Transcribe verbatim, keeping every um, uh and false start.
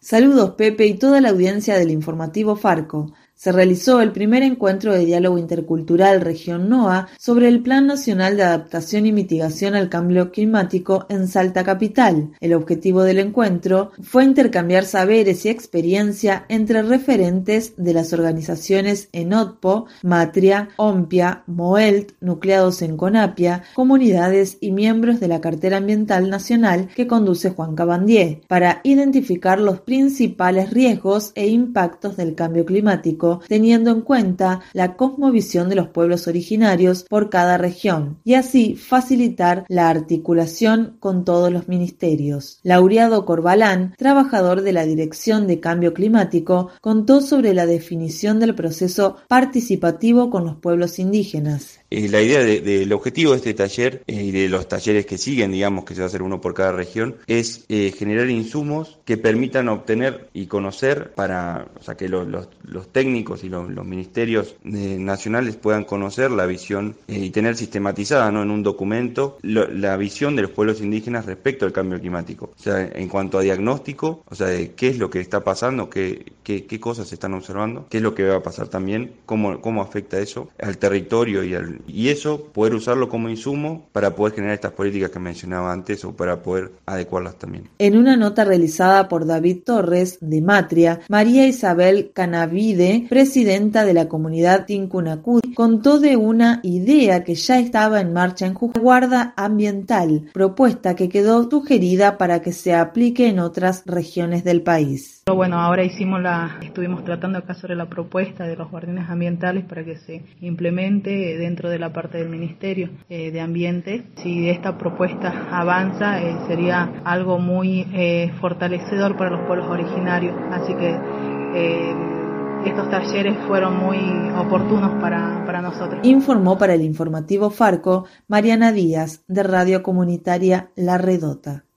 Saludos Pepe y toda la audiencia del informativo Farco. Se realizó el primer encuentro de diálogo intercultural Región NOA sobre el Plan Nacional de Adaptación y Mitigación al Cambio Climático en Salta Capital. El objetivo del encuentro fue intercambiar saberes y experiencia entre referentes de las organizaciones ENODPO, Matria, OMPIA, MOELT, nucleados en CONAPIA, comunidades y miembros de la Cartera Ambiental Nacional que conduce Juan Cabandier, para identificar los principales riesgos e impactos del cambio climático, teniendo en cuenta la cosmovisión de los pueblos originarios por cada región, y así facilitar la articulación con todos los ministerios. Laureado Corbalán, trabajador de la Dirección de Cambio Climático, contó sobre la definición del proceso participativo con los pueblos indígenas. Eh, la idea del de, de objetivo de este taller eh, y de los talleres que siguen, digamos que se va a hacer uno por cada región, es eh, generar insumos que permitan obtener y conocer para, o sea, que los, los, los técnicos y los, los ministerios eh, nacionales puedan conocer la visión eh, y tener sistematizada, ¿no?, en un documento lo, la visión de los pueblos indígenas respecto al cambio climático. O sea, en cuanto a diagnóstico, o sea, de qué es lo que está pasando, qué, qué, qué cosas se están observando, qué es lo que va a pasar también, cómo, cómo afecta eso al territorio y al y eso poder usarlo como insumo para poder generar estas políticas que mencionaba antes o para poder adecuarlas también. En una nota realizada por David Torres de Matria, María Isabel Canavide, presidenta de la comunidad Tincunacud, contó de una idea que ya estaba en marcha en Jujuy, guarda ambiental, propuesta que quedó sugerida para que se aplique en otras regiones del país. Bueno, ahora hicimos la, estuvimos tratando acá sobre la propuesta de los guardianes ambientales para que se implemente dentro de la parte del Ministerio eh, de Ambiente. Si esta propuesta avanza, eh, sería algo muy eh, fortalecedor para los pueblos originarios. Así que eh, estos talleres fueron muy oportunos para, para nosotros. Informó para el informativo Farco Mariana Díaz, de Radio Comunitaria La Redota.